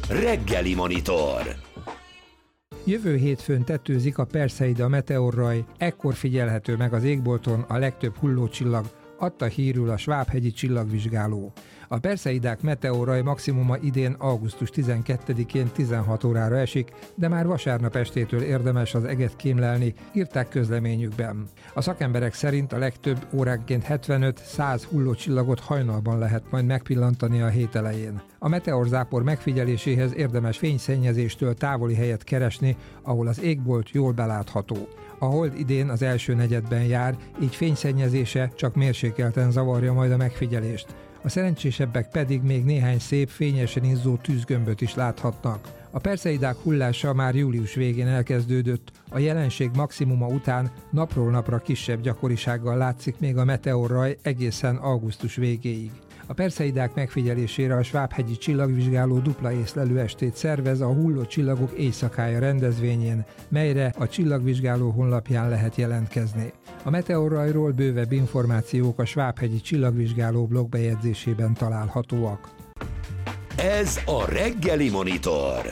Reggeli Monitor. Jövő hétfőn tetőzik a Perseida meteorraj, ekkor figyelhető meg az égbolton a legtöbb hullócsillag, adta hírül a svábhegyi csillagvizsgáló. A Perseidák meteorraj maximuma idén augusztus 12-én 16 órára esik, de már vasárnap estétől érdemes az eget kémlelni, írták közleményükben. A szakemberek szerint a legtöbb óránként 75-100 hullócsillagot hajnalban lehet majd megpillantani a hét elején. A meteorzápor megfigyeléséhez érdemes fényszennyezéstől távoli helyet keresni, ahol az égbolt jól belátható. A hold idén az első negyedben jár, így fényszennyezése csak mérsékelten zavarja majd a megfigyelést. A szerencsésebbek pedig még néhány szép, fényesen izzó tűzgömböt is láthatnak. A Perseidák hullása már július végén elkezdődött, a jelenség maximuma után napról napra kisebb gyakorisággal látszik még a meteorraj egészen augusztus végéig. A Perseidák megfigyelésére a svábhegyi csillagvizsgáló dupla észlelő estét szervez a Hulló csillagok éjszakája rendezvényén, melyre a csillagvizsgáló honlapján lehet jelentkezni. A meteorrajról bővebb információk a svábhegyi csillagvizsgáló blogbejegyzésében találhatóak. Ez a Reggeli Monitor.